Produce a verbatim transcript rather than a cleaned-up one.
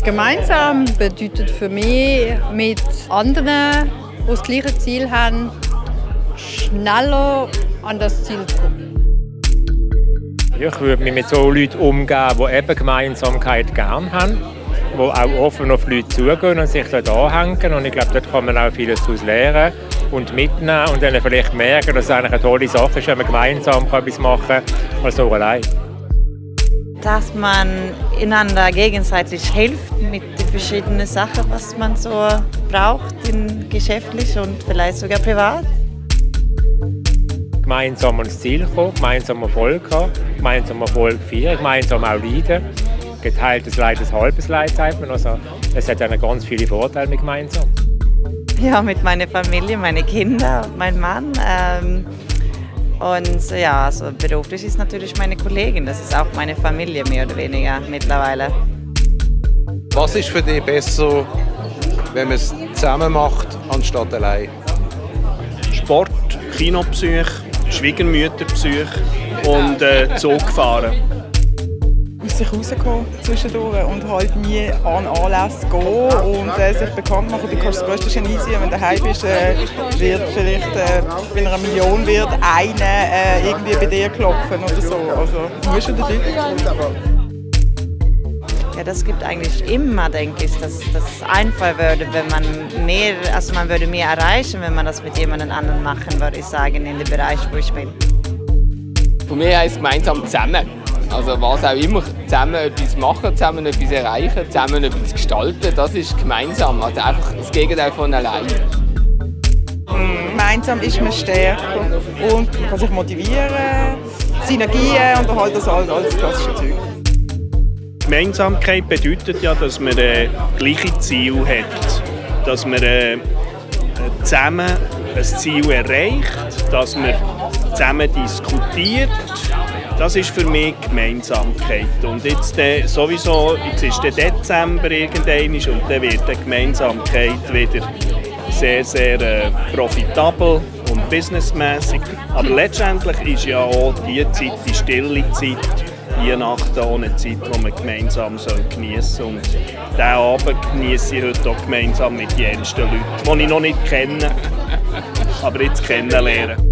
Gemeinsam bedeutet für mich, mit anderen, die das gleiche Ziel haben, schneller an das Ziel zu kommen. Ich würde mich mit so Leuten umgehen, die eben Gemeinsamkeit gerne haben, die auch offen auf Leute zugehen und sich dort anhängen. Und ich glaube, dort kann man auch vieles daraus lernen und mitnehmen und dann vielleicht merken, dass es eigentlich eine tolle Sache ist, wenn man gemeinsam etwas machen kann, als so allein. Dass man einander gegenseitig hilft mit den verschiedenen Sachen, was man so braucht, in geschäftlich und vielleicht sogar privat. Gemeinsam ans Ziel kommen, gemeinsam Erfolg haben, gemeinsam Erfolg feiern, gemeinsam auch leiden. Geteiltes Leid ist halbes Leid, sagt man. Also, es hat dann ganz viele Vorteile mit gemeinsam. Ja, mit meiner Familie, meine Kinder und mein Mann. Ähm, und ja, also beruflich ist natürlich meine Kollegin. Das ist auch meine Familie mehr oder weniger mittlerweile. Was ist für dich besser, wenn man es zusammen macht, anstatt allein? Sport, Kinobesuch, Schwiegermütterbesuch und äh, Zug fahren. Aus sich rauskommen zwischendurch und halt nie an Anlässe gehen und äh, sich bekannt machen. Du kannst das grösste Genie sein, wenn du daheim bist, äh, wird vielleicht, äh, wenn er eine Million wird, einer äh, irgendwie bei dir klopfen oder so. Also du musst schon dabei sein. Ja, das gibt eigentlich immer, denke ich, dass das einfacher würde, wenn man mehr, also man würde mehr erreichen, wenn man das mit jemand anderem machen, würde ich sagen, in dem Bereich, wo ich bin. Für mich heisst es gemeinsam zusammen. Also was auch immer, zusammen etwas machen, zusammen etwas erreichen, zusammen etwas gestalten, das ist gemeinsam. Also einfach das Gegenteil von allein. Gemeinsam ist man stärker und man kann sich motivieren, Synergien und halt das alles, alles klassische Zeug. Gemeinsamkeit bedeutet ja, dass man äh, gleiche Ziele hat, dass man äh, zusammen ein Ziel erreicht, dass man zusammen diskutiert. Das ist für mich Gemeinsamkeit. Und jetzt äh, sowieso, jetzt ist der Dezember irgendwann und dann wird die Gemeinsamkeit wieder sehr, sehr äh, profitabel und businessmäßig. Aber letztendlich ist ja auch die Zeit, die stille Zeit, Weihnachten auch eine Zeit, die man gemeinsam geniessen soll. Und diesen Abend genieße ich heute auch gemeinsam mit den ärmsten Leuten, die ich noch nicht kenne, aber jetzt kennenlernen.